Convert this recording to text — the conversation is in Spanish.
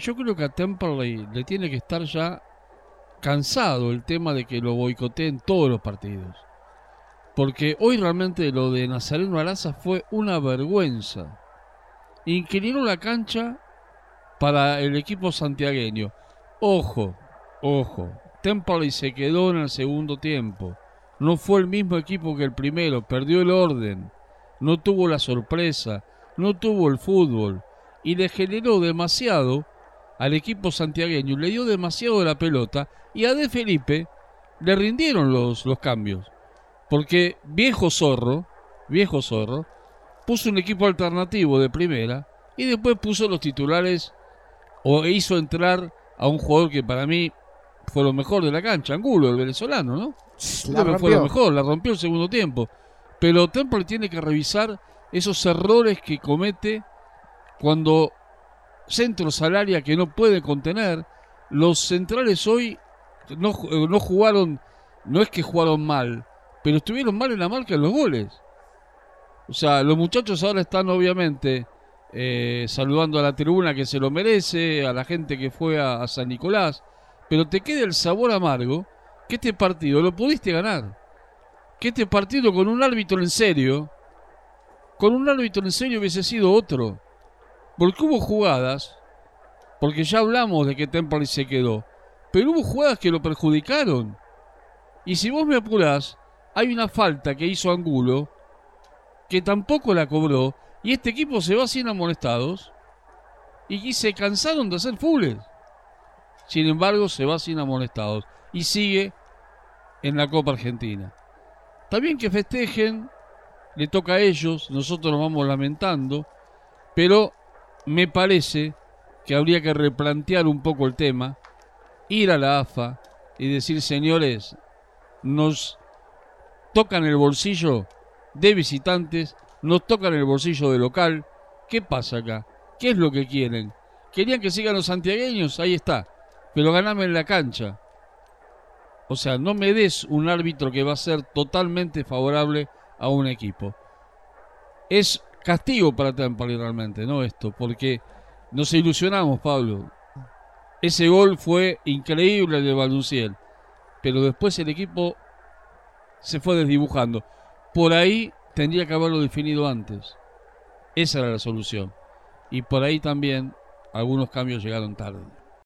yo creo que a Temperley le tiene que estar ya cansado el tema de que lo boicoteen todos los partidos. Porque hoy realmente lo de Nazareno Araza fue una vergüenza. Inclinó la cancha para el equipo santiagueño. Ojo, Temperley se quedó en el segundo tiempo. No fue el mismo equipo que el primero, perdió el orden, no tuvo la sorpresa, no tuvo el fútbol y le generó demasiado al equipo santiagueño, le dio demasiado de la pelota y a De Felipe le rindieron los cambios. Porque viejo zorro, puso un equipo alternativo de primera y después puso los titulares o hizo entrar a un jugador que para mí fue lo mejor de la cancha, Angulo, el venezolano, ¿no? Fue lo mejor, la rompió el segundo tiempo. Pero Temple tiene que revisar esos errores que comete cuando centros al área que no puede contener. Los centrales hoy no jugaron, no es que jugaron mal, pero estuvieron mal en la marca de los goles. O sea, los muchachos ahora están obviamente saludando a la tribuna que se lo merece, a la gente que fue a San Nicolás, pero te queda el sabor amargo que este partido lo pudiste ganar. Que este partido con un árbitro en serio, hubiese sido otro. Porque hubo jugadas, porque ya hablamos de que Temperley se quedó, pero hubo jugadas que lo perjudicaron. Y si vos me apurás, hay una falta que hizo Angulo, que tampoco la cobró, y este equipo se va sin amonestados, y se cansaron de hacer fules. Sin embargo, se va sin amonestados, y sigue en la Copa Argentina. Está bien que festejen, le toca a ellos, nosotros nos vamos lamentando, pero me parece que habría que replantear un poco el tema, ir a la AFA y decir, señores, nos tocan el bolsillo de visitantes, nos tocan el bolsillo de local. ¿Qué pasa acá? ¿Qué es lo que quieren? ¿Querían que sigan los santiagueños? Ahí está, pero ganame en la cancha. O sea, no me des un árbitro que va a ser totalmente favorable a un equipo. Es castigo para Temperley realmente, ¿no? Esto, porque nos ilusionamos, Pablo. Ese gol fue increíble de Balduciel, pero después el equipo se fue desdibujando. Por ahí tendría que haberlo definido antes. Esa era la solución. Y por ahí también algunos cambios llegaron tarde.